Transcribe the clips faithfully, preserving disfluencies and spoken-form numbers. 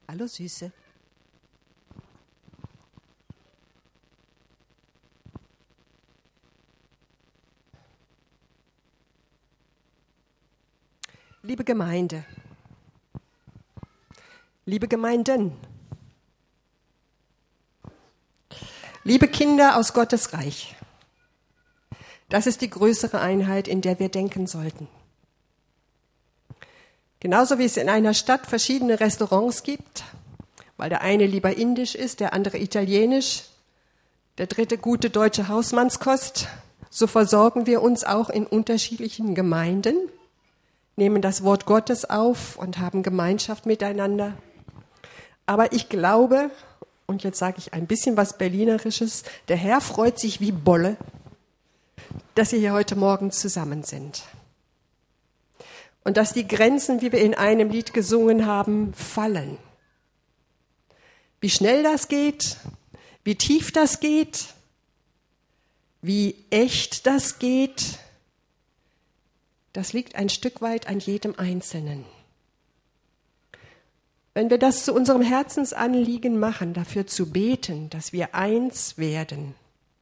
Hallo Süße. Liebe Gemeinde, liebe Gemeinden, liebe Kinder aus Gottes Reich, das ist die größere Einheit, in der wir denken sollten. Genauso wie es in einer Stadt verschiedene Restaurants gibt, weil der eine lieber indisch ist, der andere italienisch, der dritte gute deutsche Hausmannskost, so versorgen wir uns auch in unterschiedlichen Gemeinden, nehmen das Wort Gottes auf und haben Gemeinschaft miteinander. Aber ich glaube, und jetzt sage ich ein bisschen was Berlinerisches, der Herr freut sich wie Bolle, dass wir hier heute Morgen zusammen sind. Und dass die Grenzen, wie wir in einem Lied gesungen haben, fallen. Wie schnell das geht, wie tief das geht, wie echt das geht, das liegt ein Stück weit an jedem Einzelnen. Wenn wir das zu unserem Herzensanliegen machen, dafür zu beten, dass wir eins werden,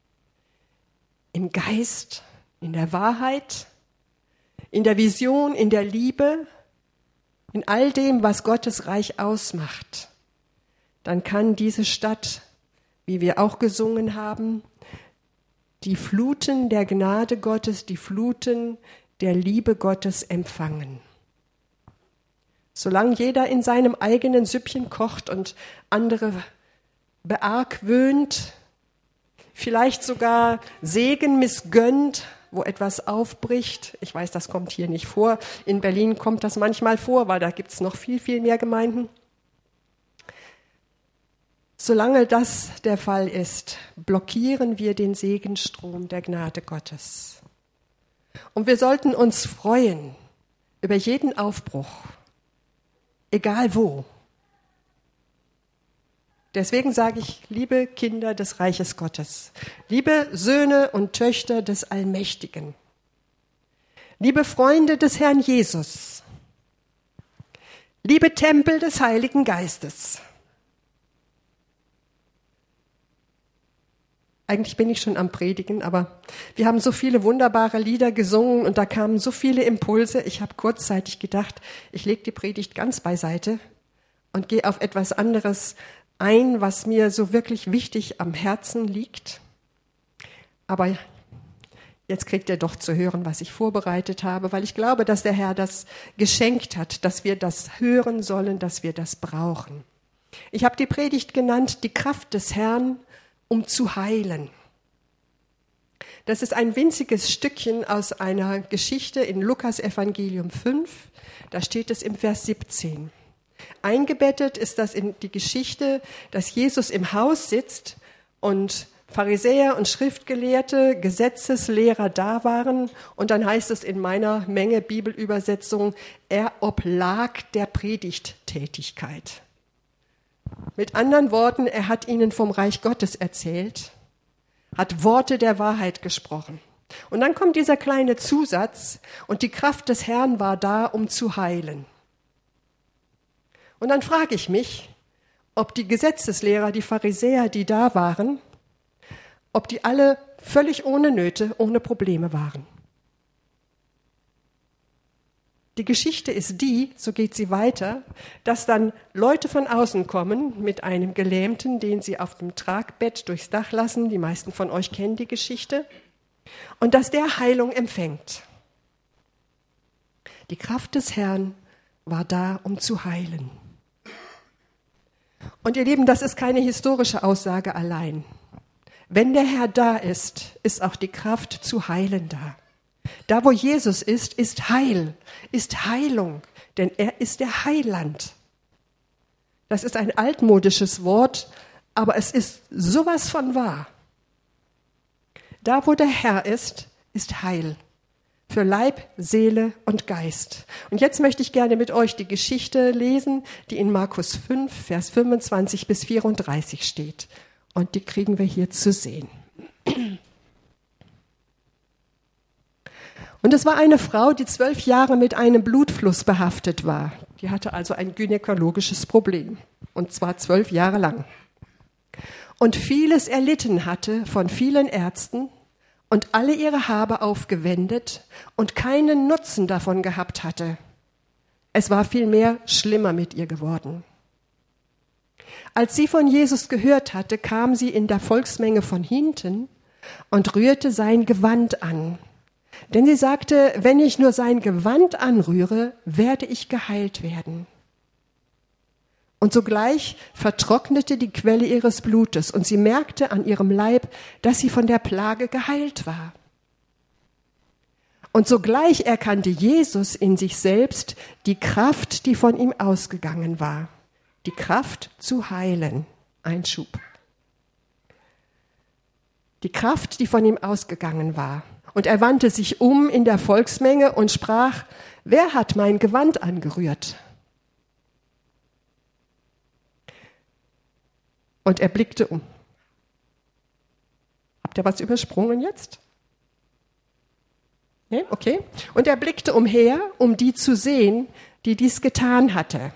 im Geist, in der Wahrheit, in der Vision, in der Liebe, in all dem, was Gottes Reich ausmacht, dann kann diese Stadt, wie wir auch gesungen haben, die Fluten der Gnade Gottes, die Fluten der Liebe Gottes empfangen. Solange jeder in seinem eigenen Süppchen kocht und andere beargwöhnt, vielleicht sogar Segen missgönnt, wo etwas aufbricht. Ich weiß, das kommt hier nicht vor. In Berlin kommt das manchmal vor, weil da gibt es noch viel, viel mehr Gemeinden. Solange das der Fall ist, blockieren wir den Segenstrom der Gnade Gottes. Und wir sollten uns freuen über jeden Aufbruch, egal wo. Deswegen sage ich, liebe Kinder des Reiches Gottes, liebe Söhne und Töchter des Allmächtigen, liebe Freunde des Herrn Jesus, liebe Tempel des Heiligen Geistes. Eigentlich bin ich schon am Predigen, aber wir haben so viele wunderbare Lieder gesungen und da kamen so viele Impulse. Ich habe kurzzeitig gedacht, ich lege die Predigt ganz beiseite und gehe auf etwas anderes ein, was mir so wirklich wichtig am Herzen liegt. Aber jetzt kriegt ihr doch zu hören, was ich vorbereitet habe, weil ich glaube, dass der Herr das geschenkt hat, dass wir das hören sollen, dass wir das brauchen. Ich habe die Predigt genannt, die Kraft des Herrn, um zu heilen. Das ist ein winziges Stückchen aus einer Geschichte in Lukas Evangelium fünf, da steht es im Vers siebzehn. Eingebettet ist das in die Geschichte, dass Jesus im Haus sitzt und Pharisäer und Schriftgelehrte, Gesetzeslehrer da waren und dann heißt es in meiner Menge Bibelübersetzung, er oblag der Predigttätigkeit. Mit anderen Worten, er hat ihnen vom Reich Gottes erzählt, hat Worte der Wahrheit gesprochen. Und dann kommt dieser kleine Zusatz, und die Kraft des Herrn war da, um zu heilen. Und dann frage ich mich, ob die Gesetzeslehrer, die Pharisäer, die da waren, ob die alle völlig ohne Nöte, ohne Probleme waren. Die Geschichte ist die, so geht sie weiter, dass dann Leute von außen kommen mit einem Gelähmten, den sie auf dem Tragbett durchs Dach lassen. Die meisten von euch kennen die Geschichte. Und dass der Heilung empfängt. Die Kraft des Herrn war da, um zu heilen. Und ihr Lieben, das ist keine historische Aussage allein. Wenn der Herr da ist, ist auch die Kraft zu heilen da. Da, wo Jesus ist, ist Heil, ist Heilung, denn er ist der Heiland. Das ist ein altmodisches Wort, aber es ist sowas von wahr. Da, wo der Herr ist, ist Heil für Leib, Seele und Geist. Und jetzt möchte ich gerne mit euch die Geschichte lesen, die in Markus fünf, Vers fünfundzwanzig bis vierunddreißig steht. Und die kriegen wir hier zu sehen. Und es war eine Frau, die zwölf Jahre mit einem Blutfluss behaftet war. Die hatte also ein gynäkologisches Problem, und zwar zwölf Jahre lang. Und vieles erlitten hatte von vielen Ärzten und alle ihre Habe aufgewendet und keinen Nutzen davon gehabt hatte. Es war vielmehr schlimmer mit ihr geworden. Als sie von Jesus gehört hatte, kam sie in der Volksmenge von hinten und rührte sein Gewand an. Denn sie sagte, wenn ich nur sein Gewand anrühre, werde ich geheilt werden. Und sogleich vertrocknete die Quelle ihres Blutes und sie merkte an ihrem Leib, dass sie von der Plage geheilt war. Und sogleich erkannte Jesus in sich selbst die Kraft, die von ihm ausgegangen war. Die Kraft zu heilen. Einschub. Die Kraft, die von ihm ausgegangen war. Und er wandte sich um in der Volksmenge und sprach, wer hat mein Gewand angerührt? Und er blickte um. Habt ihr was übersprungen jetzt? Nee? Okay. Und er blickte umher, um die zu sehen, die dies getan hatte.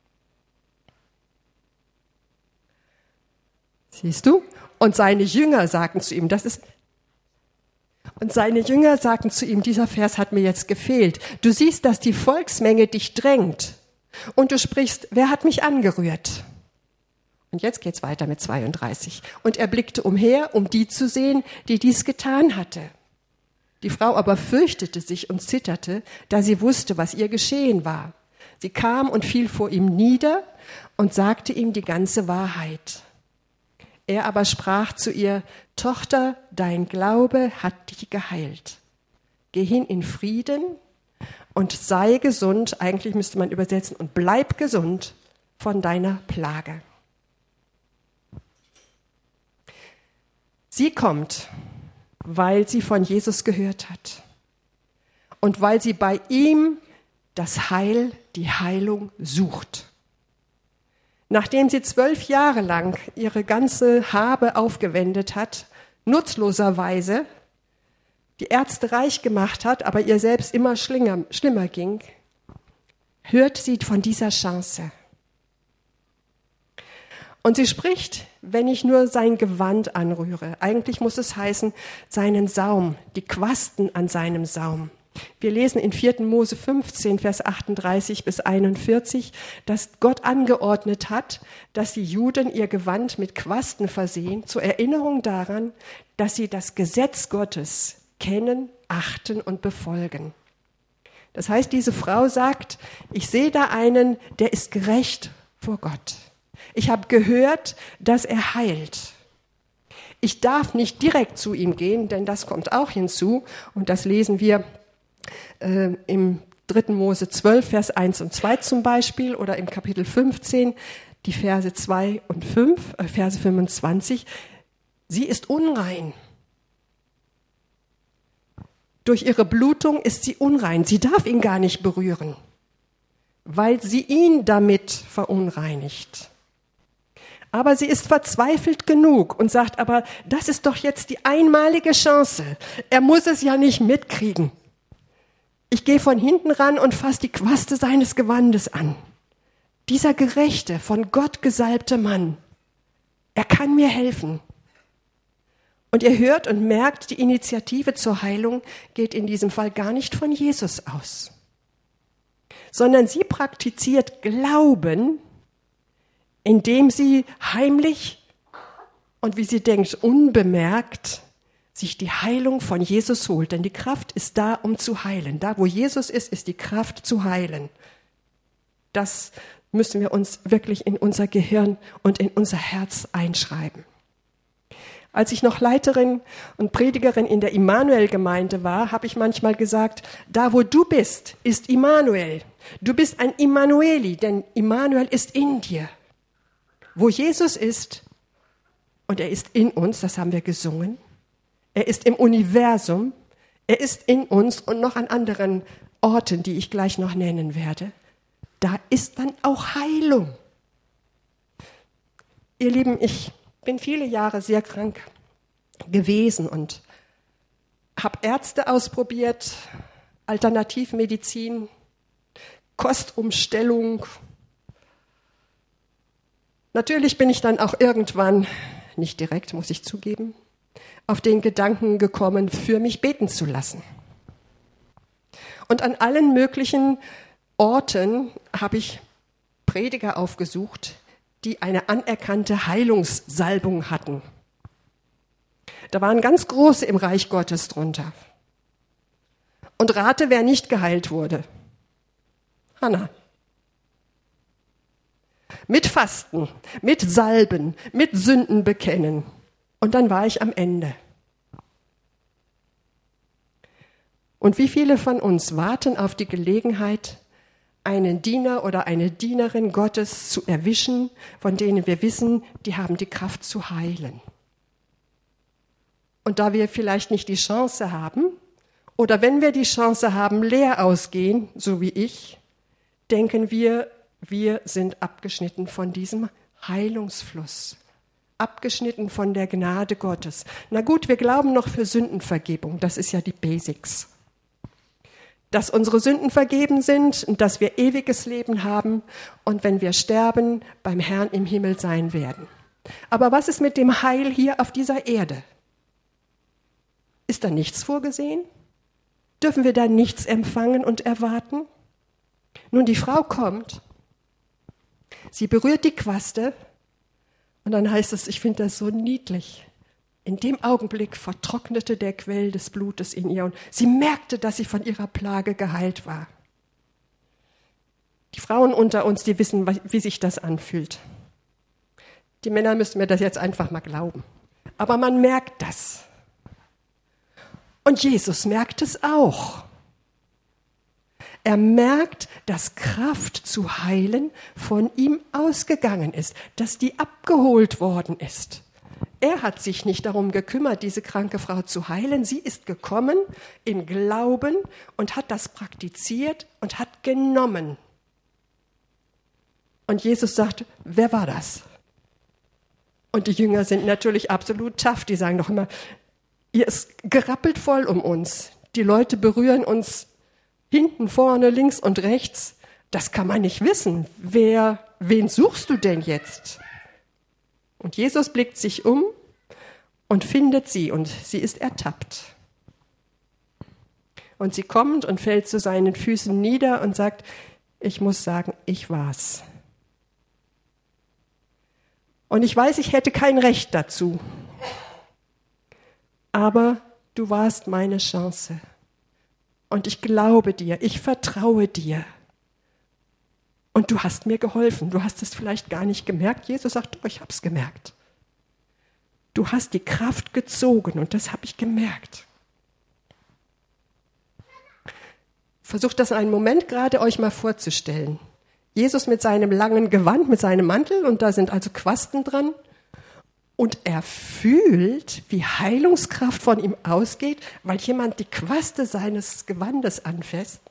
Siehst du? Und seine Jünger sagten zu ihm, das ist, und seine Jünger sagten zu ihm, dieser Vers hat mir jetzt gefehlt. Du siehst, dass die Volksmenge dich drängt. Und du sprichst, wer hat mich angerührt? Und jetzt geht's weiter mit zweiunddreißig. Und er blickte umher, um die zu sehen, die dies getan hatte. Die Frau aber fürchtete sich und zitterte, da sie wusste, was ihr geschehen war. Sie kam und fiel vor ihm nieder und sagte ihm die ganze Wahrheit. Er aber sprach zu ihr, Tochter, dein Glaube hat dich geheilt. Geh hin in Frieden und sei gesund, eigentlich müsste man übersetzen, und bleib gesund von deiner Plage. Sie kommt, weil sie von Jesus gehört hat und weil sie bei ihm das Heil, die Heilung sucht. Nachdem sie zwölf Jahre lang ihre ganze Habe aufgewendet hat, nutzloserweise, die Ärzte reich gemacht hat, aber ihr selbst immer schlimmer, schlimmer ging, hört sie von dieser Chance. Und sie spricht, wenn ich nur sein Gewand anrühre. Eigentlich muss es heißen, seinen Saum, die Quasten an seinem Saum. Wir lesen in vierten Mose fünfzehn, Vers achtunddreißig bis einundvierzig, dass Gott angeordnet hat, dass die Juden ihr Gewand mit Quasten versehen, zur Erinnerung daran, dass sie das Gesetz Gottes kennen, achten und befolgen. Das heißt, diese Frau sagt, ich sehe da einen, der ist gerecht vor Gott. Ich habe gehört, dass er heilt. Ich darf nicht direkt zu ihm gehen, denn das kommt auch hinzu. Und das lesen wir äh, im dritten Mose zwölf, Vers eins und zwei zum Beispiel, oder im Kapitel fünfzehn, die Verse zwei und fünf, äh, Verse fünfundzwanzig. Sie ist unrein. Durch ihre Blutung ist sie unrein. Sie darf ihn gar nicht berühren, weil sie ihn damit verunreinigt. Aber sie ist verzweifelt genug und sagt, aber das ist doch jetzt die einmalige Chance. Er muss es ja nicht mitkriegen. Ich gehe von hinten ran und fasse die Quaste seines Gewandes an. Dieser gerechte, von Gott gesalbte Mann, er kann mir helfen. Und ihr hört und merkt, die Initiative zur Heilung geht in diesem Fall gar nicht von Jesus aus, sondern sie praktiziert Glauben, indem sie heimlich und wie sie denkt, unbemerkt sich die Heilung von Jesus holt. Denn die Kraft ist da, um zu heilen. Da, wo Jesus ist, ist die Kraft zu heilen. Das müssen wir uns wirklich in unser Gehirn und in unser Herz einschreiben. Als ich noch Leiterin und Predigerin in der Immanuel-Gemeinde war, habe ich manchmal gesagt, da wo du bist, ist Immanuel. Du bist ein Immanueli, denn Immanuel ist in dir. Wo Jesus ist, und er ist in uns, das haben wir gesungen, er ist im Universum, er ist in uns und noch an anderen Orten, die ich gleich noch nennen werde, da ist dann auch Heilung. Ihr Lieben, ich bin viele Jahre sehr krank gewesen und habe Ärzte ausprobiert, Alternativmedizin, Kostumstellung. Natürlich bin ich dann auch irgendwann, nicht direkt, muss ich zugeben, auf den Gedanken gekommen, für mich beten zu lassen. Und an allen möglichen Orten habe ich Prediger aufgesucht, die eine anerkannte Heilungssalbung hatten. Da waren ganz große im Reich Gottes drunter. Und rate, wer nicht geheilt wurde. Hannah. Mit Fasten, mit Salben, mit Sünden bekennen. Und dann war ich am Ende. Und wie viele von uns warten auf die Gelegenheit, einen Diener oder eine Dienerin Gottes zu erwischen, von denen wir wissen, die haben die Kraft zu heilen. Und da wir vielleicht nicht die Chance haben, oder wenn wir die Chance haben, leer ausgehen, so wie ich, denken wir, wir sind abgeschnitten von diesem Heilungsfluss, abgeschnitten von der Gnade Gottes. Na gut, wir glauben noch für Sündenvergebung, das ist ja die Basics. Dass unsere Sünden vergeben sind und dass wir ewiges Leben haben und wenn wir sterben, beim Herrn im Himmel sein werden. Aber was ist mit dem Heil hier auf dieser Erde? Ist da nichts vorgesehen? Dürfen wir da nichts empfangen und erwarten? Nun, die Frau kommt, sie berührt die Quaste und dann heißt es, ich finde das so niedlich. In dem Augenblick vertrocknete der Quell des Blutes in ihr und sie merkte, dass sie von ihrer Plage geheilt war. Die Frauen unter uns, die wissen, wie sich das anfühlt. Die Männer müssen mir das jetzt einfach mal glauben. Aber man merkt das. Und Jesus merkt es auch. Er merkt, dass Kraft zu heilen von ihm ausgegangen ist, dass die abgeholt worden ist. Er hat sich nicht darum gekümmert, diese kranke Frau zu heilen. Sie ist gekommen in Glauben und hat das praktiziert und hat genommen. Und Jesus sagt, wer war das? Und die Jünger sind natürlich absolut tough. Die sagen doch immer, ihr ist gerappelt voll um uns. Die Leute berühren uns hinten, vorne, links und rechts. Das kann man nicht wissen. Wer, wen suchst du denn jetzt? Und Jesus blickt sich um und findet sie und sie ist ertappt. Und sie kommt und fällt zu seinen Füßen nieder und sagt, ich muss sagen, ich war's. Und ich weiß, ich hätte kein Recht dazu. Aber du warst meine Chance. Und ich glaube dir, ich vertraue dir. Und du hast mir geholfen. Du hast es vielleicht gar nicht gemerkt. Jesus sagt, oh, ich habe es gemerkt. Du hast die Kraft gezogen und das habe ich gemerkt. Versucht das einen Moment gerade euch mal vorzustellen. Jesus mit seinem langen Gewand, mit seinem Mantel und da sind also Quasten dran. Und er fühlt, wie Heilungskraft von ihm ausgeht, weil jemand die Quaste seines Gewandes anfasst.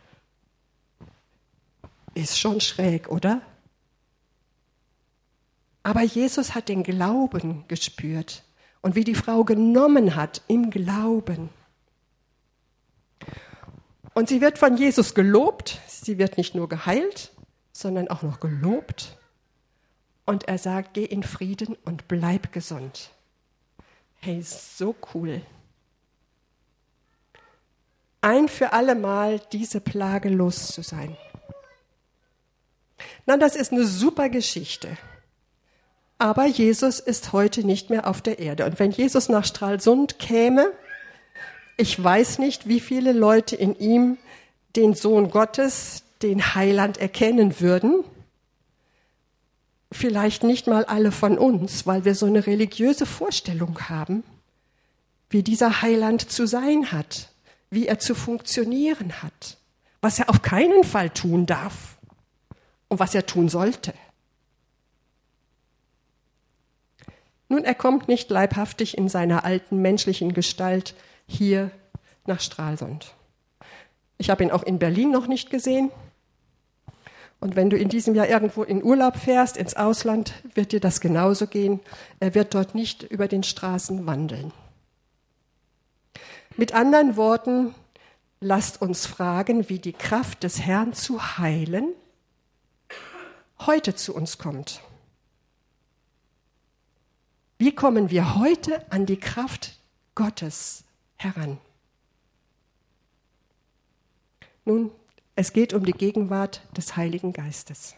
Ist schon schräg, oder? Aber Jesus hat den Glauben gespürt und wie die Frau genommen hat im Glauben. Und sie wird von Jesus gelobt, sie wird nicht nur geheilt, sondern auch noch gelobt. Und er sagt, geh in Frieden und bleib gesund. Hey, so cool. Ein für alle Mal diese Plage los zu sein. Na, das ist eine super Geschichte. Aber Jesus ist heute nicht mehr auf der Erde. Und wenn Jesus nach Stralsund käme, ich weiß nicht, wie viele Leute in ihm den Sohn Gottes, den Heiland erkennen würden. Vielleicht nicht mal alle von uns, weil wir so eine religiöse Vorstellung haben, wie dieser Heiland zu sein hat, wie er zu funktionieren hat, was er auf keinen Fall tun darf und was er tun sollte. Nun, er kommt nicht leibhaftig in seiner alten menschlichen Gestalt hier nach Stralsund. Ich habe ihn auch in Berlin noch nicht gesehen. Und wenn du in diesem Jahr irgendwo in Urlaub fährst, ins Ausland, wird dir das genauso gehen. Er wird dort nicht über den Straßen wandeln. Mit anderen Worten, lasst uns fragen, wie die Kraft des Herrn zu heilen heute zu uns kommt. Wie kommen wir heute an die Kraft Gottes heran? Nun, es geht um die Gegenwart des Heiligen Geistes.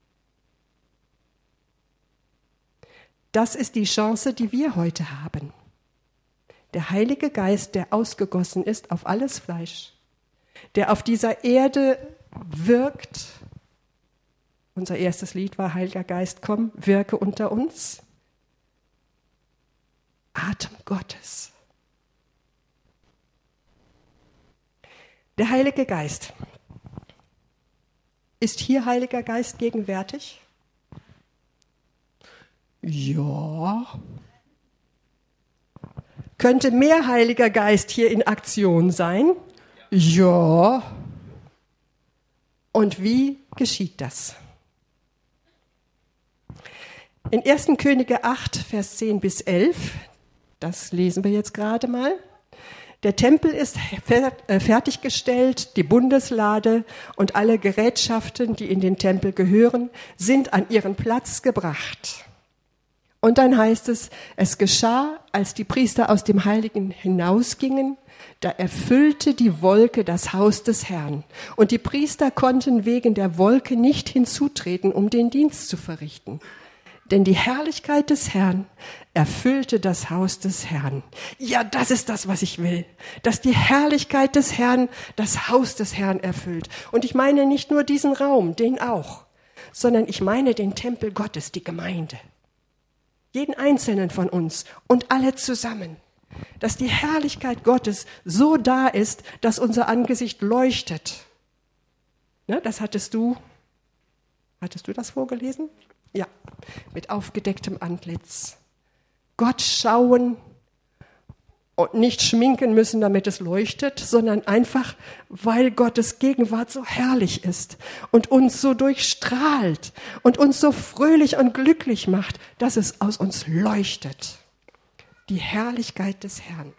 Das ist die Chance, die wir heute haben. Der Heilige Geist, der ausgegossen ist auf alles Fleisch, der auf dieser Erde wirkt. Unser erstes Lied war Heiliger Geist, komm, wirke unter uns. Atem Gottes. Der Heilige Geist. Ist hier Heiliger Geist gegenwärtig? Ja. Könnte mehr Heiliger Geist hier in Aktion sein? Ja. Und wie geschieht das? In ersten Könige acht, Vers zehn bis elf, das lesen wir jetzt gerade mal. Der Tempel ist fertiggestellt, die Bundeslade und alle Gerätschaften, die in den Tempel gehören, sind an ihren Platz gebracht. Und dann heißt es, es geschah, als die Priester aus dem Heiligen hinausgingen, da erfüllte die Wolke das Haus des Herrn. Und die Priester konnten wegen der Wolke nicht hinzutreten, um den Dienst zu verrichten. Denn die Herrlichkeit des Herrn erfüllte das Haus des Herrn. Ja, das ist das, was ich will. Dass die Herrlichkeit des Herrn das Haus des Herrn erfüllt. Und ich meine nicht nur diesen Raum, den auch, sondern ich meine den Tempel Gottes, die Gemeinde. Jeden Einzelnen von uns und alle zusammen. Dass die Herrlichkeit Gottes so da ist, dass unser Angesicht leuchtet. Ne, das hattest du, hattest du das vorgelesen? Ja, mit aufgedecktem Antlitz. Gott schauen und nicht schminken müssen, damit es leuchtet, sondern einfach, weil Gottes Gegenwart so herrlich ist und uns so durchstrahlt und uns so fröhlich und glücklich macht, dass es aus uns leuchtet. Die Herrlichkeit des Herrn.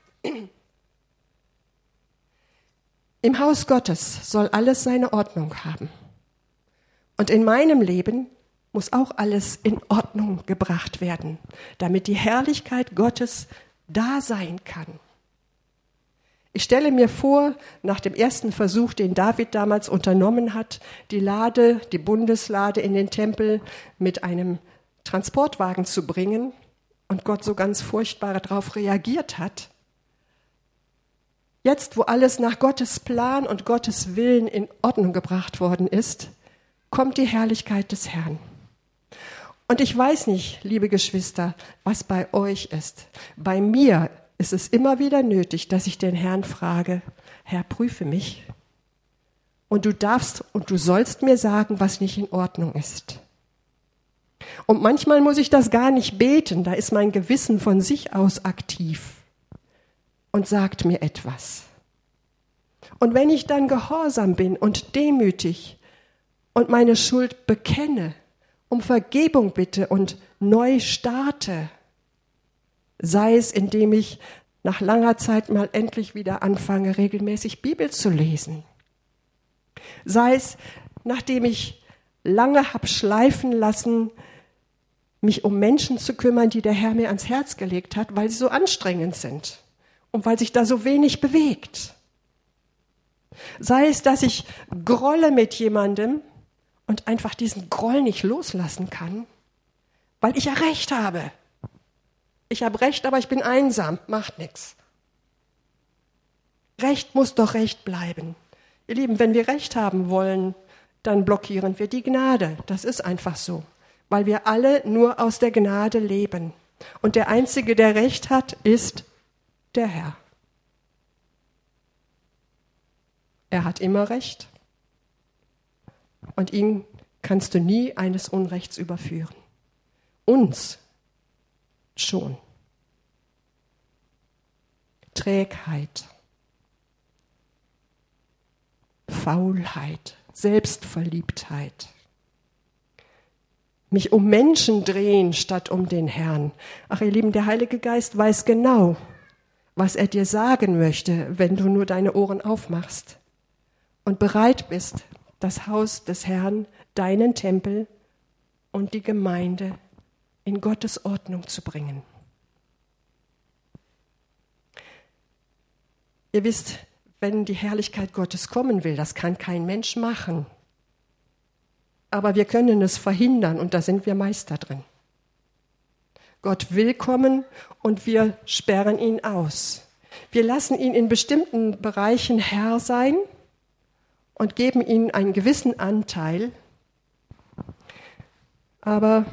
Im Haus Gottes soll alles seine Ordnung haben. Und in meinem Leben muss auch alles in Ordnung gebracht werden, damit die Herrlichkeit Gottes da sein kann. Ich stelle mir vor, nach dem ersten Versuch, den David damals unternommen hat, die Lade, die Bundeslade in den Tempel mit einem Transportwagen zu bringen und Gott so ganz furchtbar darauf reagiert hat. Jetzt, wo alles nach Gottes Plan und Gottes Willen in Ordnung gebracht worden ist, kommt die Herrlichkeit des Herrn. Und ich weiß nicht, liebe Geschwister, was bei euch ist. Bei mir ist es immer wieder nötig, dass ich den Herrn frage, Herr, prüfe mich. Und du darfst und du sollst mir sagen, was nicht in Ordnung ist. Und manchmal muss ich das gar nicht beten, da ist mein Gewissen von sich aus aktiv und sagt mir etwas. Und wenn ich dann gehorsam bin und demütig und meine Schuld bekenne, um Vergebung bitte und neu starte, sei es, indem ich nach langer Zeit mal endlich wieder anfange, regelmäßig Bibel zu lesen. Sei es, nachdem ich lange habe schleifen lassen, mich um Menschen zu kümmern, die der Herr mir ans Herz gelegt hat, weil sie so anstrengend sind und weil sich da so wenig bewegt. Sei es, dass ich grolle mit jemandem, und einfach diesen Groll nicht loslassen kann, weil ich ja Recht habe. Ich habe Recht, aber ich bin einsam, macht nichts. Recht muss doch Recht bleiben. Ihr Lieben, wenn wir Recht haben wollen, dann blockieren wir die Gnade. Das ist einfach so, weil wir alle nur aus der Gnade leben. Und der Einzige, der Recht hat, ist der Herr. Er hat immer Recht. Und ihn kannst du nie eines Unrechts überführen. Uns schon. Trägheit, Faulheit, Selbstverliebtheit. Mich um Menschen drehen statt um den Herrn. Ach, ihr Lieben, der Heilige Geist weiß genau, was er dir sagen möchte, wenn du nur deine Ohren aufmachst. und bereit bist, das Haus des Herrn, deinen Tempel und die Gemeinde in Gottes Ordnung zu bringen. Ihr wisst, wenn die Herrlichkeit Gottes kommen will, das kann kein Mensch machen. Aber wir können es verhindern und da sind wir Meister drin. Gott will kommen und wir sperren ihn aus. Wir lassen ihn in bestimmten Bereichen Herr sein und geben ihm einen gewissen Anteil. Aber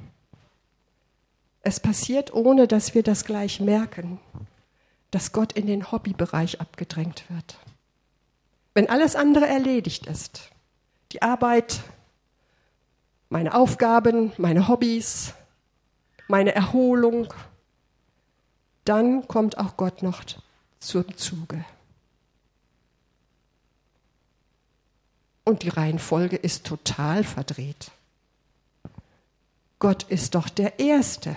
es passiert, ohne dass wir das gleich merken, dass Gott in den Hobbybereich abgedrängt wird. Wenn alles andere erledigt ist, die Arbeit, meine Aufgaben, meine Hobbys, meine Erholung, dann kommt auch Gott noch zum Zuge. Und die Reihenfolge ist total verdreht. Gott ist doch der Erste.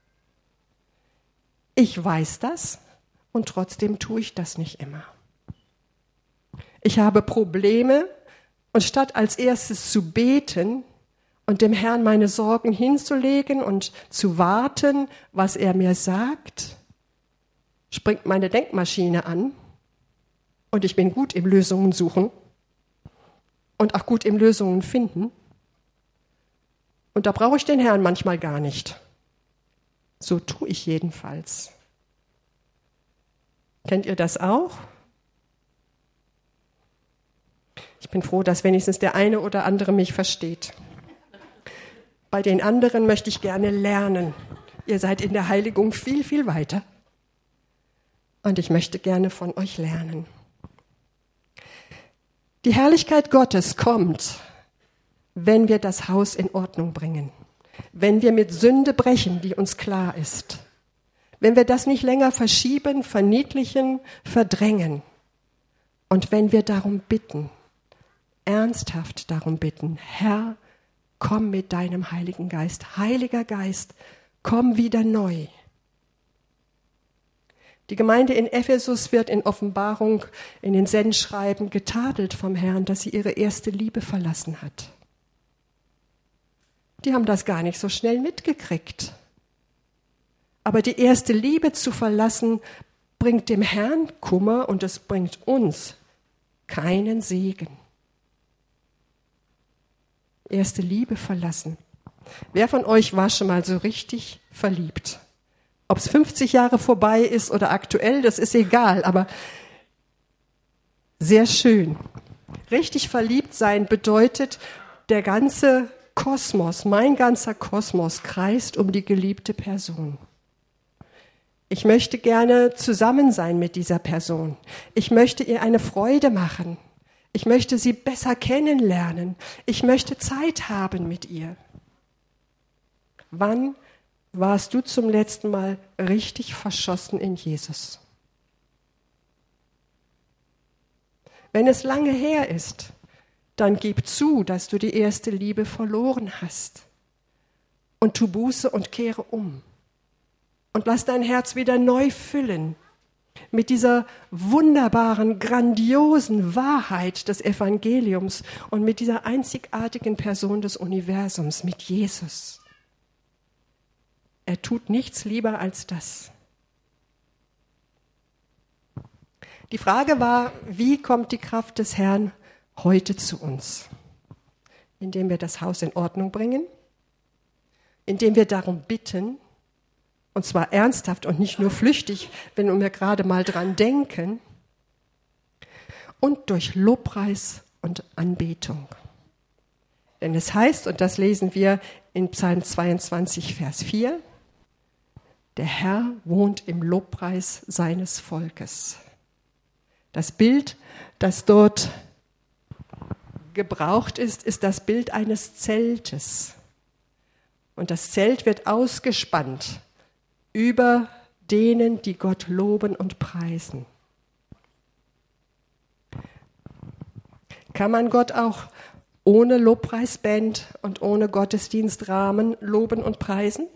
Ich weiß das und trotzdem tue ich das nicht immer. Ich habe Probleme und statt als erstes zu beten und dem Herrn meine Sorgen hinzulegen und zu warten, was er mir sagt, springt meine Denkmaschine an und ich bin gut im Lösungen suchen und auch gut im Lösungen finden. Und da brauche ich den Herrn manchmal gar nicht. So tue ich jedenfalls. Kennt ihr das auch? Ich bin froh, dass wenigstens der eine oder andere mich versteht. Bei den anderen möchte ich gerne lernen. Ihr seid in der Heiligung viel, viel weiter. Und ich möchte gerne von euch lernen. Die Herrlichkeit Gottes kommt, wenn wir das Haus in Ordnung bringen. Wenn wir mit Sünde brechen, die uns klar ist. Wenn wir das nicht länger verschieben, verniedlichen, verdrängen. Und wenn wir darum bitten, ernsthaft darum bitten, Herr, komm mit deinem Heiligen Geist. Heiliger Geist, komm wieder neu. Die Gemeinde in Ephesus wird in Offenbarung, in den Sendschreiben getadelt vom Herrn, dass sie ihre erste Liebe verlassen hat. Die haben das gar nicht so schnell mitgekriegt. Aber die erste Liebe zu verlassen, bringt dem Herrn Kummer und es bringt uns keinen Segen. Erste Liebe verlassen. Wer von euch war schon mal so richtig verliebt? Ob es fünfzig Jahre vorbei ist oder aktuell, das ist egal, aber sehr schön. Richtig verliebt sein bedeutet, der ganze Kosmos, mein ganzer Kosmos kreist um die geliebte Person. Ich möchte gerne zusammen sein mit dieser Person. Ich möchte ihr eine Freude machen. Ich möchte sie besser kennenlernen. Ich möchte Zeit haben mit ihr. Wann warst du zum letzten Mal richtig verschossen in Jesus? Wenn es lange her ist, dann gib zu, dass du die erste Liebe verloren hast. Und tu Buße und kehre um. Und lass dein Herz wieder neu füllen mit dieser wunderbaren, grandiosen Wahrheit des Evangeliums und mit dieser einzigartigen Person des Universums, mit Jesus. Er tut nichts lieber als das. Die Frage war, wie kommt die Kraft des Herrn heute zu uns? Indem wir das Haus in Ordnung bringen, indem wir darum bitten, und zwar ernsthaft und nicht nur flüchtig, wenn wir gerade mal dran denken, und durch Lobpreis und Anbetung. Denn es heißt, und das lesen wir in Psalm zweiundzwanzig, Vers vier, der Herr wohnt im Lobpreis seines Volkes. Das Bild, das dort gebraucht ist, ist das Bild eines Zeltes. Und das Zelt wird ausgespannt über denen, die Gott loben und preisen. Kann man Gott auch ohne Lobpreisband und ohne Gottesdienstrahmen loben und preisen?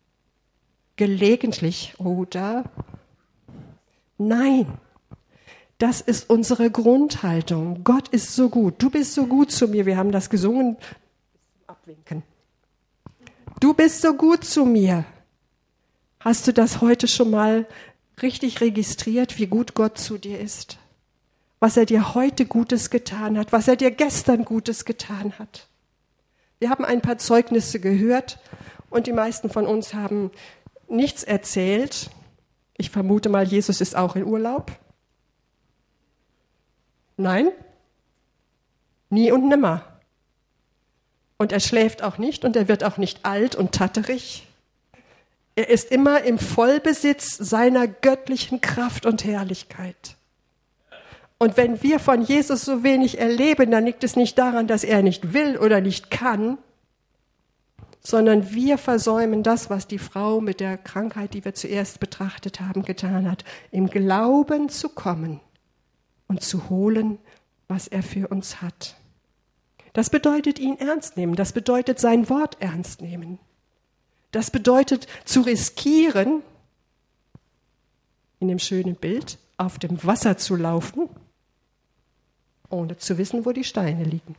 Gelegentlich, oder? Nein. Das ist unsere Grundhaltung. Gott ist so gut. Du bist so gut zu mir. Wir haben das gesungen. Abwinken. Du bist so gut zu mir. Hast du das heute schon mal richtig registriert, wie gut Gott zu dir ist? Was er dir heute Gutes getan hat, was er dir gestern Gutes getan hat. Wir haben ein paar Zeugnisse gehört und die meisten von uns haben nichts erzählt. Ich vermute mal, Jesus ist auch in Urlaub. Nein? Nie und nimmer. Und er schläft auch nicht und er wird auch nicht alt und tatterig. Er ist immer im Vollbesitz seiner göttlichen Kraft und Herrlichkeit. Und wenn wir von Jesus so wenig erleben, dann liegt es nicht daran, dass er nicht will oder nicht kann, sondern wir versäumen das, was die Frau mit der Krankheit, die wir zuerst betrachtet haben, getan hat, im Glauben zu kommen und zu holen, was er für uns hat. Das bedeutet, ihn ernst nehmen. Das bedeutet, sein Wort ernst nehmen. Das bedeutet, zu riskieren, in dem schönen Bild, auf dem Wasser zu laufen, ohne zu wissen, wo die Steine liegen.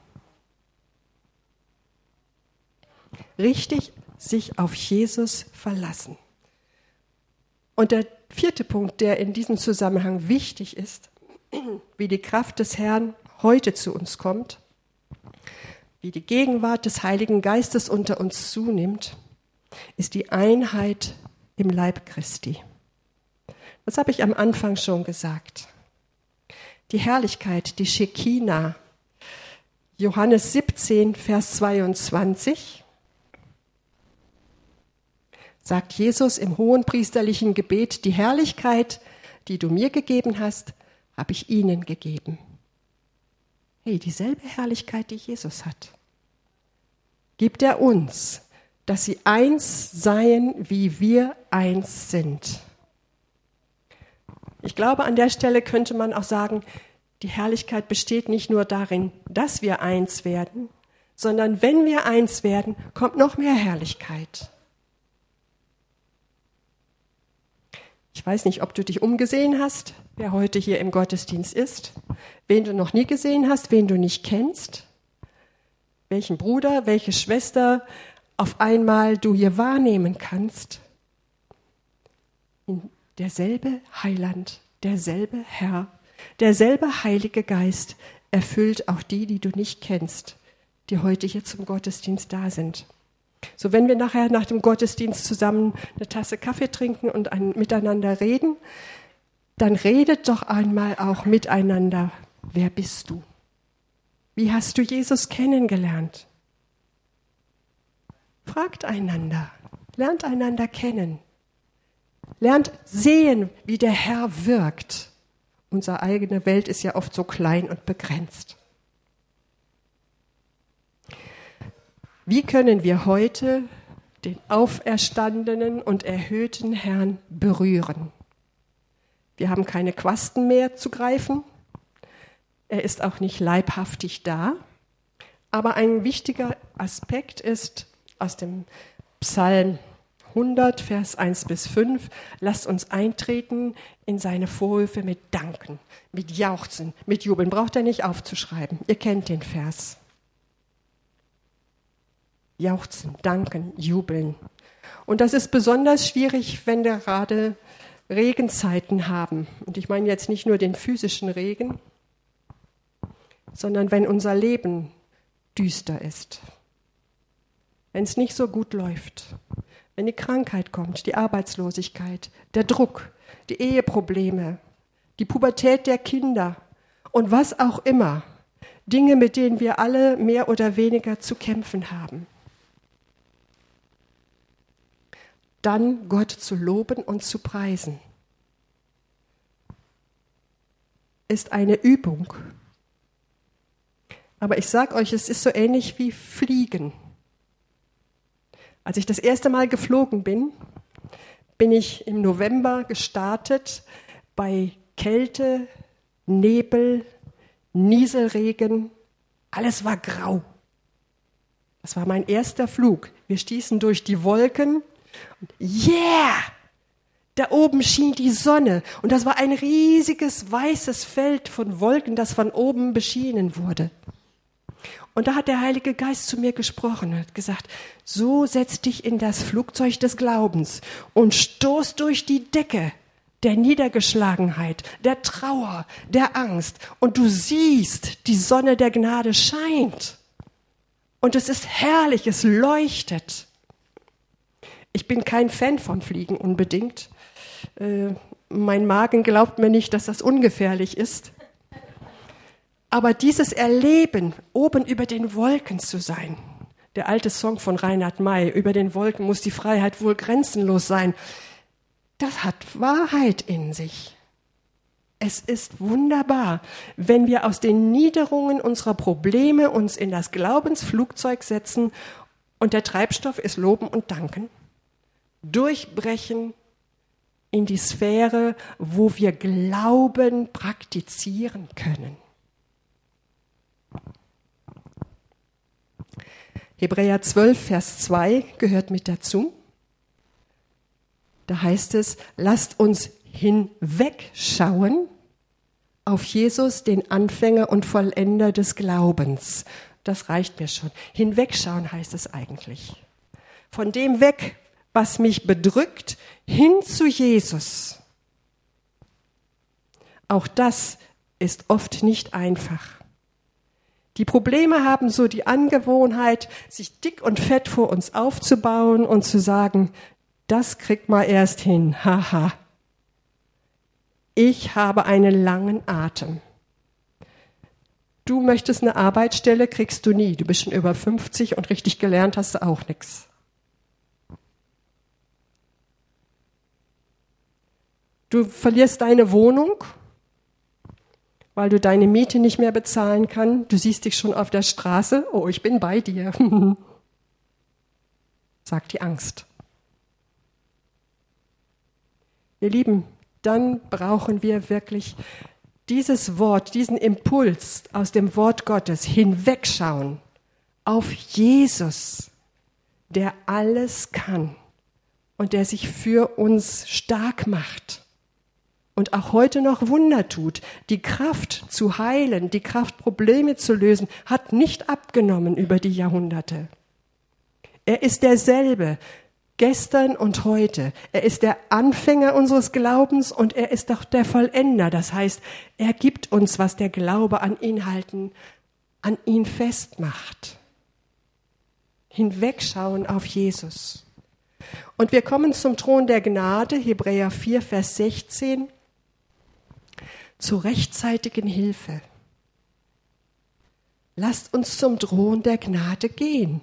Richtig sich auf Jesus verlassen. Und der vierte Punkt, der in diesem Zusammenhang wichtig ist, wie die Kraft des Herrn heute zu uns kommt, wie die Gegenwart des Heiligen Geistes unter uns zunimmt, ist die Einheit im Leib Christi. Das habe ich am Anfang schon gesagt. Die Herrlichkeit, die Schekina, Johannes siebzehn, Vers zweiundzwanzig, sagt Jesus im hohenpriesterlichen Gebet, die Herrlichkeit, die du mir gegeben hast, habe ich ihnen gegeben. Hey, dieselbe Herrlichkeit, die Jesus hat, gibt er uns, dass sie eins seien, wie wir eins sind. Ich glaube, an der Stelle könnte man auch sagen, die Herrlichkeit besteht nicht nur darin, dass wir eins werden, sondern wenn wir eins werden, kommt noch mehr Herrlichkeit. Ich weiß nicht, ob du dich umgesehen hast, wer heute hier im Gottesdienst ist, wen du noch nie gesehen hast, wen du nicht kennst, welchen Bruder, welche Schwester auf einmal du hier wahrnehmen kannst. Derselbe Heiland, derselbe Herr, derselbe Heilige Geist erfüllt auch die, die du nicht kennst, die heute hier zum Gottesdienst da sind. So, wenn wir nachher nach dem Gottesdienst zusammen eine Tasse Kaffee trinken und ein, miteinander reden, dann redet doch einmal auch miteinander. Wer bist du? Wie hast du Jesus kennengelernt? Fragt einander, lernt einander kennen. Lernt sehen, wie der Herr wirkt. Unsere eigene Welt ist ja oft so klein und begrenzt. Wie können wir heute den auferstandenen und erhöhten Herrn berühren? Wir haben keine Quasten mehr zu greifen. Er ist auch nicht leibhaftig da. Aber ein wichtiger Aspekt ist aus dem Psalm hundert, Vers eins bis fünf, lasst uns eintreten in seine Vorhöfe mit Danken, mit Jauchzen, mit Jubeln. Braucht er nicht aufzuschreiben. Ihr kennt den Vers. Jauchzen, danken, jubeln. Und das ist besonders schwierig, wenn wir gerade Regenzeiten haben. Und ich meine jetzt nicht nur den physischen Regen, sondern wenn unser Leben düster ist. Wenn es nicht so gut läuft. Wenn die Krankheit kommt, die Arbeitslosigkeit, der Druck, die Eheprobleme, die Pubertät der Kinder und was auch immer. Dinge, mit denen wir alle mehr oder weniger zu kämpfen haben. Dann Gott zu loben und zu preisen, ist eine Übung. Aber ich sage euch, es ist so ähnlich wie Fliegen. Als ich das erste Mal geflogen bin, bin ich im November gestartet bei Kälte, Nebel, Nieselregen. Alles war grau. Das war mein erster Flug. Wir stießen durch die Wolken. Und yeah! Da oben schien die Sonne und das war ein riesiges weißes Feld von Wolken, das von oben beschienen wurde. Und da hat der Heilige Geist zu mir gesprochen und hat gesagt, so setz dich in das Flugzeug des Glaubens und stoß durch die Decke der Niedergeschlagenheit, der Trauer, der Angst und du siehst, die Sonne der Gnade scheint und es ist herrlich, es leuchtet. Ich bin kein Fan vom Fliegen unbedingt. Äh, mein Magen glaubt mir nicht, dass das ungefährlich ist. Aber dieses Erleben, oben über den Wolken zu sein, der alte Song von Reinhard May, über den Wolken muss die Freiheit wohl grenzenlos sein, das hat Wahrheit in sich. Es ist wunderbar, wenn wir aus den Niederungen unserer Probleme uns in das Glaubensflugzeug setzen und der Treibstoff ist Loben und Danken, durchbrechen in die Sphäre, wo wir Glauben praktizieren können. Hebräer zwölf, Vers zwei gehört mit dazu. Da heißt es, lasst uns hinwegschauen auf Jesus, den Anfänger und Vollender des Glaubens. Das reicht mir schon. Hinwegschauen heißt es eigentlich. Von dem weg, was mich bedrückt, hin zu Jesus. Auch das ist oft nicht einfach. Die Probleme haben so die Angewohnheit, sich dick und fett vor uns aufzubauen und zu sagen, das kriegt man erst hin, haha. Ich habe einen langen Atem. Du möchtest eine Arbeitsstelle, kriegst du nie. Du bist schon über fünfzig und richtig gelernt hast du auch nichts. Du verlierst deine Wohnung, weil du deine Miete nicht mehr bezahlen kannst. Du siehst dich schon auf der Straße. Oh, ich bin bei dir, sagt die Angst. Ihr Lieben, dann brauchen wir wirklich dieses Wort, diesen Impuls aus dem Wort Gottes, hinwegschauen auf Jesus, der alles kann und der sich für uns stark macht. Und auch heute noch Wunder tut. Die Kraft zu heilen, die Kraft Probleme zu lösen, hat nicht abgenommen über die Jahrhunderte. Er ist derselbe, gestern und heute. Er ist der Anfänger unseres Glaubens und er ist auch der Vollender. Das heißt, er gibt uns, was der Glaube an Inhalten, an ihn festmacht. Hinwegschauen auf Jesus. Und wir kommen zum Thron der Gnade, Hebräer vier, Vers sechzehn. Zur rechtzeitigen Hilfe. Lasst uns zum Thron der Gnade gehen.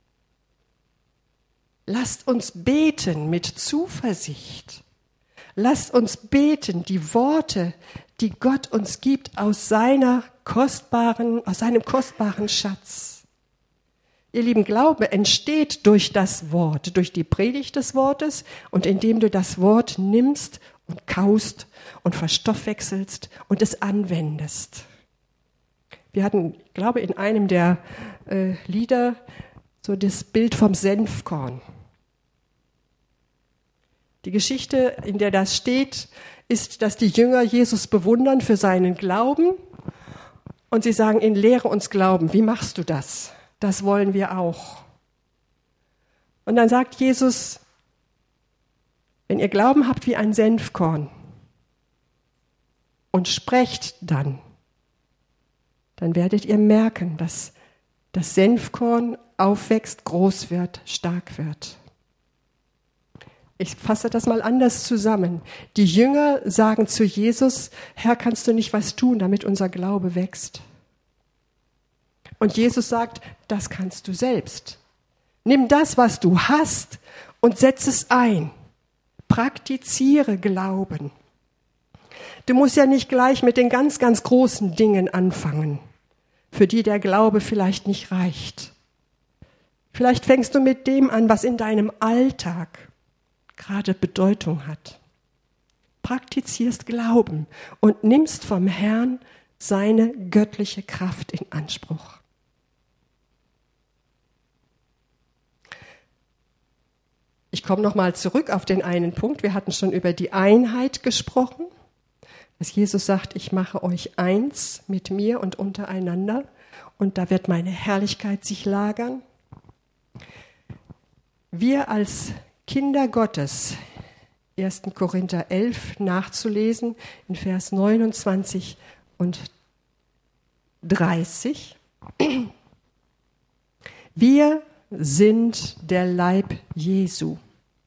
Lasst uns beten mit Zuversicht. Lasst uns beten die Worte, die Gott uns gibt aus seiner kostbaren, aus seinem kostbaren Schatz. Ihr lieben, Glaube entsteht durch das Wort, durch die Predigt des Wortes und indem du das Wort nimmst und kaust und verstoffwechselst und es anwendest. Wir hatten, ich glaube, in einem der äh, Lieder so das Bild vom Senfkorn. Die Geschichte, in der das steht, ist, dass die Jünger Jesus bewundern für seinen Glauben und sie sagen, ihn lehre uns glauben. Wie machst du das? Das wollen wir auch. Und dann sagt Jesus, wenn ihr Glauben habt wie ein Senfkorn und sprecht dann, dann werdet ihr merken, dass das Senfkorn aufwächst, groß wird, stark wird. Ich fasse das mal anders zusammen. Die Jünger sagen zu Jesus, Herr, kannst du nicht was tun, damit unser Glaube wächst? Und Jesus sagt, das kannst du selbst. Nimm das, was du hast und setz es ein. Praktiziere Glauben. Du musst ja nicht gleich mit den ganz, ganz großen Dingen anfangen, für die der Glaube vielleicht nicht reicht. Vielleicht fängst du mit dem an, was in deinem Alltag gerade Bedeutung hat. Praktizierst Glauben und nimmst vom Herrn seine göttliche Kraft in Ich komme nochmal zurück auf den einen Punkt. Wir hatten schon über die Einheit gesprochen, dass Jesus sagt, ich mache euch eins mit mir und untereinander und da wird meine Herrlichkeit sich lagern. Wir als Kinder Gottes, erster Korinther elf nachzulesen, in Vers neunundzwanzig und dreißig. Wir sind der Leib Jesu.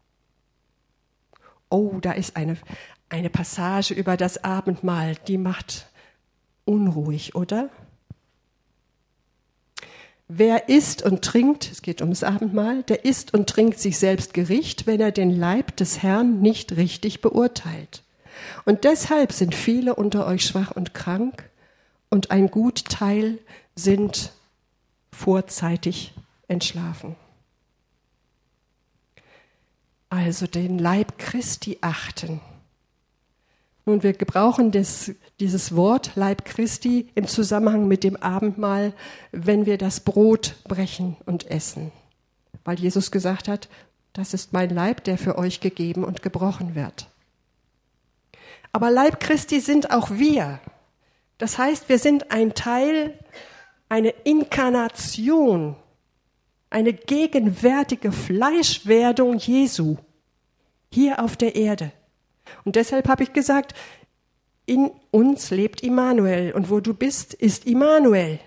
Oh, da ist eine, eine Passage über das Abendmahl, die macht unruhig, oder? Wer isst und trinkt, es geht ums Abendmahl, der isst und trinkt sich selbst Gericht, wenn er den Leib des Herrn nicht richtig beurteilt. Und deshalb sind viele unter euch schwach und krank und ein gut Teil sind vorzeitig entschlafen. Also den Leib Christi achten. Nun, wir gebrauchen das, dieses Wort Leib Christi im Zusammenhang mit dem Abendmahl, wenn wir das Brot brechen und essen. Weil Jesus gesagt hat, das ist mein Leib, der für euch gegeben und gebrochen wird. Aber Leib Christi sind auch wir. Das heißt, wir sind ein Teil, eine Inkarnation, eine gegenwärtige Fleischwerdung Jesu hier auf der Erde. Und deshalb habe ich gesagt, in uns lebt Immanuel und wo du bist, ist Immanuel.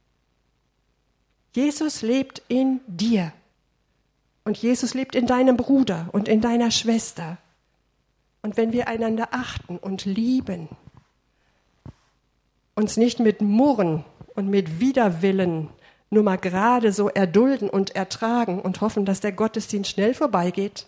Jesus lebt in dir und Jesus lebt in deinem Bruder und in deiner Schwester. Und wenn wir einander achten und lieben, uns nicht mit Murren und mit Widerwillen nur mal gerade so erdulden und ertragen und hoffen, dass der Gottesdienst schnell vorbeigeht,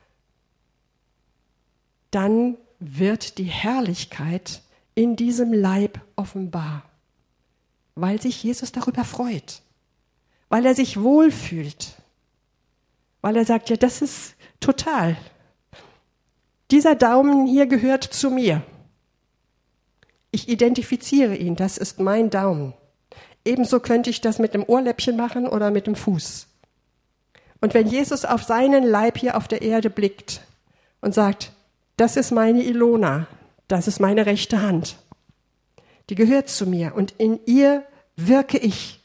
dann wird die Herrlichkeit in diesem Leib offenbar, weil sich Jesus darüber freut, weil er sich wohlfühlt, weil er sagt, ja, das ist total. Dieser Daumen hier gehört zu mir. Ich identifiziere ihn, das ist mein Daumen. Ebenso könnte ich das mit dem Ohrläppchen machen oder mit dem Fuß. Und wenn Jesus auf seinen Leib hier auf der Erde blickt und sagt, das ist meine Ilona, das ist meine rechte Hand, die gehört zu mir und in ihr wirke ich.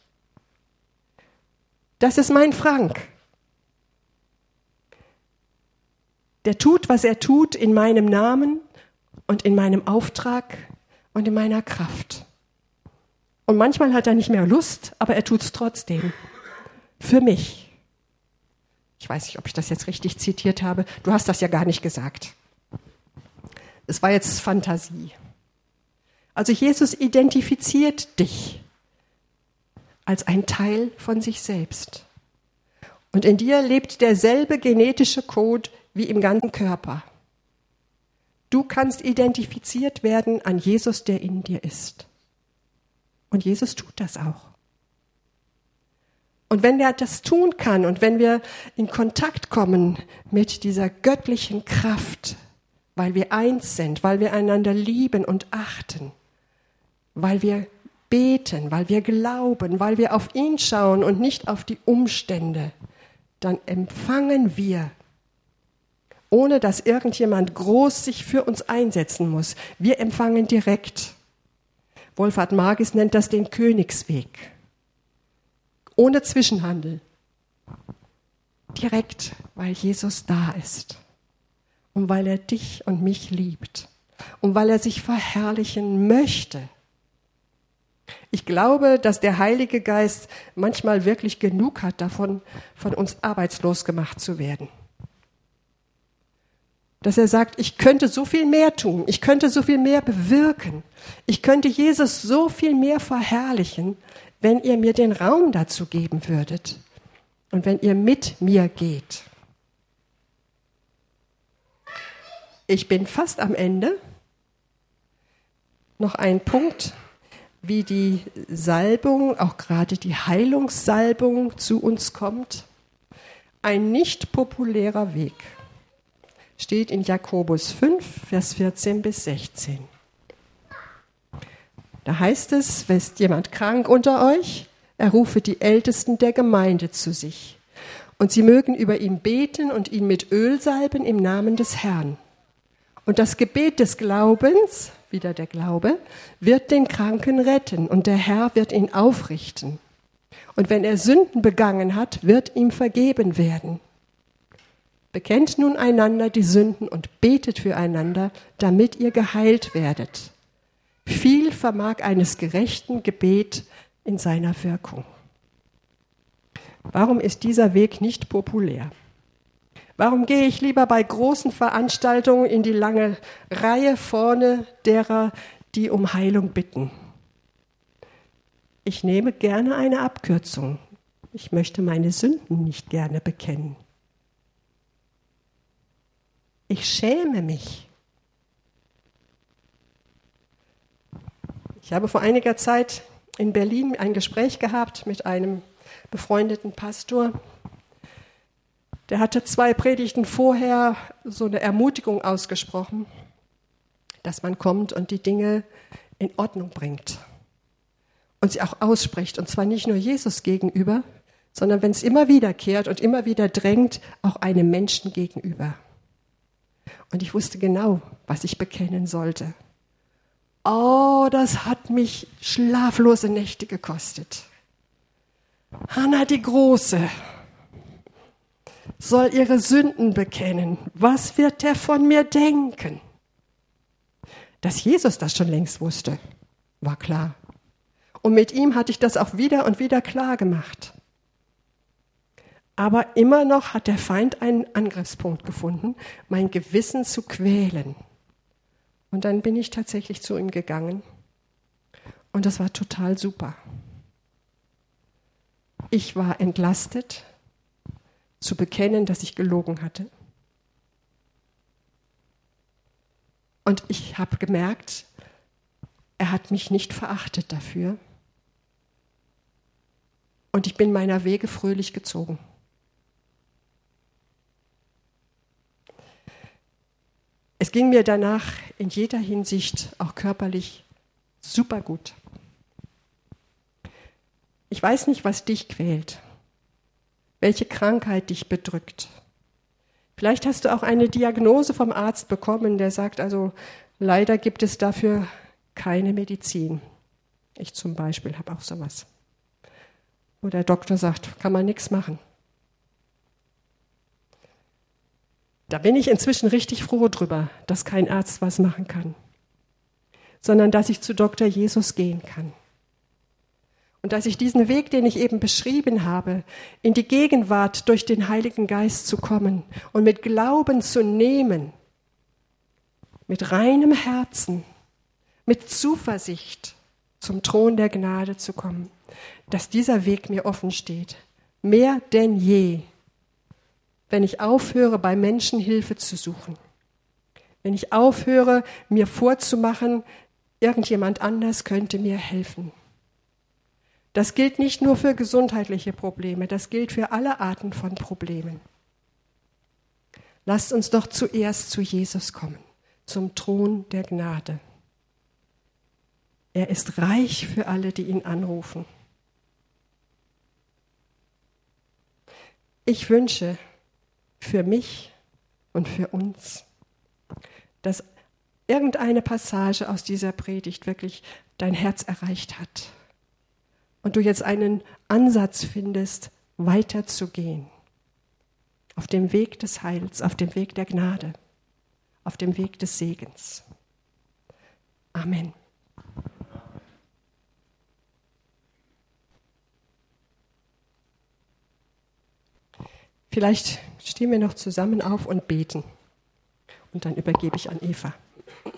Das ist mein Frank. Der tut, was er tut in meinem Namen und in meinem Auftrag und in meiner Kraft. Und manchmal hat er nicht mehr Lust, aber er tut es trotzdem. Für mich. Ich weiß nicht, ob ich das jetzt richtig zitiert habe. Du hast das ja gar nicht gesagt. Es war jetzt Fantasie. Also Jesus identifiziert dich als ein Teil von sich selbst. Und in dir lebt derselbe genetische Code wie im ganzen Körper. Du kannst identifiziert werden an Jesus, der in dir ist. Und Jesus tut das auch. Und wenn er das tun kann und wenn wir in Kontakt kommen mit dieser göttlichen Kraft, weil wir eins sind, weil wir einander lieben und achten, weil wir beten, weil wir glauben, weil wir auf ihn schauen und nicht auf die Umstände, dann empfangen wir, ohne dass irgendjemand groß sich für uns einsetzen muss. Wir empfangen direkt. Wolfhard Margis nennt das den Königsweg. Ohne Zwischenhandel. Direkt, weil Jesus da ist. Und weil er dich und mich liebt. Und weil er sich verherrlichen möchte. Ich glaube, dass der Heilige Geist manchmal wirklich genug hat davon, von uns arbeitslos gemacht zu werden. Dass er sagt, ich könnte so viel mehr tun, ich könnte so viel mehr bewirken, ich könnte Jesus so viel mehr verherrlichen, wenn ihr mir den Raum dazu geben würdet und wenn ihr mit mir geht. Ich bin fast am Ende. Noch ein Punkt, wie die Salbung, auch gerade die Heilungssalbung zu uns kommt. Ein nicht populärer Weg. Steht in Jakobus fünf, Vers vierzehn bis sechzehn. Da heißt es, ist jemand krank unter euch, er rufe die Ältesten der Gemeinde zu sich Und sie mögen über ihn beten und ihn mit Öl salben im Namen des Herrn. Und das Gebet des Glaubens, wieder der Glaube, wird den Kranken retten und der Herr wird ihn aufrichten. Und wenn er Sünden begangen hat, wird ihm vergeben werden. Bekennt nun einander die Sünden und betet füreinander, damit ihr geheilt werdet. Viel vermag eines gerechten Gebet in seiner Wirkung. Warum ist dieser Weg nicht populär? Warum gehe ich lieber bei großen Veranstaltungen in die lange Reihe vorne derer, die um Heilung bitten? Ich nehme gerne eine Abkürzung. Ich möchte meine Sünden nicht gerne bekennen. Ich schäme mich. Ich habe vor einiger Zeit in Berlin ein Gespräch gehabt mit einem befreundeten Pastor. Der hatte zwei Predigten vorher so eine Ermutigung ausgesprochen, dass man kommt und die Dinge in Ordnung bringt und sie auch ausspricht. Und zwar nicht nur Jesus gegenüber, sondern wenn es immer wiederkehrt und immer wieder drängt, auch einem Menschen gegenüber. Und ich wusste genau, was ich bekennen sollte. Oh, das hat mich schlaflose Nächte gekostet. Hannah die Große soll ihre Sünden bekennen. Was wird der von mir denken? Dass Jesus das schon längst wusste, war klar. Und mit ihm hatte ich das auch wieder und wieder klar gemacht. Aber immer noch hat der Feind einen Angriffspunkt gefunden, mein Gewissen zu quälen. Und dann bin ich tatsächlich zu ihm gegangen. Und das war total super. Ich war entlastet, zu bekennen, dass ich gelogen hatte. Und ich habe gemerkt, er hat mich nicht verachtet dafür. Und ich bin meiner Wege fröhlich gezogen. Es ging mir danach in jeder Hinsicht, auch körperlich, super gut. Ich weiß nicht, was dich quält, welche Krankheit dich bedrückt. Vielleicht hast du auch eine Diagnose vom Arzt bekommen, der sagt, also leider gibt es dafür keine Medizin. Ich zum Beispiel habe auch sowas. Wo der Doktor sagt, kann man nichts machen. Da bin ich inzwischen richtig froh drüber, dass kein Arzt was machen kann, sondern dass ich zu Doktor Jesus gehen kann. Und dass ich diesen Weg, den ich eben beschrieben habe, in die Gegenwart durch den Heiligen Geist zu kommen und mit Glauben zu nehmen, mit reinem Herzen, mit Zuversicht zum Thron der Gnade zu kommen, dass dieser Weg mir offen steht, mehr denn je, wenn ich aufhöre, bei Menschen Hilfe zu suchen, wenn ich aufhöre, mir vorzumachen, irgendjemand anders könnte mir helfen. Das gilt nicht nur für gesundheitliche Probleme, das gilt für alle Arten von Problemen. Lasst uns doch zuerst zu Jesus kommen, zum Thron der Gnade. Er ist reich für alle, die ihn anrufen. Ich wünsche für mich und für uns, dass irgendeine Passage aus dieser Predigt wirklich dein Herz erreicht hat und du jetzt einen Ansatz findest, weiterzugehen. Auf dem Weg des Heils, auf dem Weg der Gnade, auf dem Weg des Segens. Amen. Vielleicht stehen wir noch zusammen auf und beten. Und dann übergebe ich an Eva.